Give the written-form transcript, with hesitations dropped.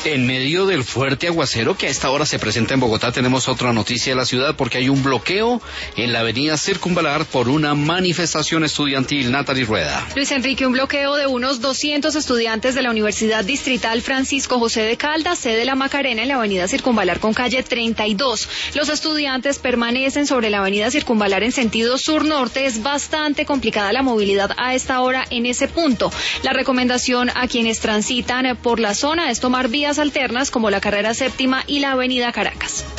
En medio del fuerte aguacero que a esta hora se presenta en Bogotá, tenemos otra noticia de la ciudad porque hay un bloqueo en la avenida Circunvalar por una manifestación estudiantil. Natalie Rueda. Luis Enrique, un bloqueo de unos 200 estudiantes de la Universidad Distrital Francisco José de Caldas, sede La Macarena, en la avenida Circunvalar con calle 32. Los estudiantes permanecen sobre la avenida Circunvalar en sentido sur-norte. Es bastante complicada la movilidad a esta hora en ese punto. La recomendación a quienes transitan por la zona es tomar vías alternas como la carrera séptima y la avenida Caracas.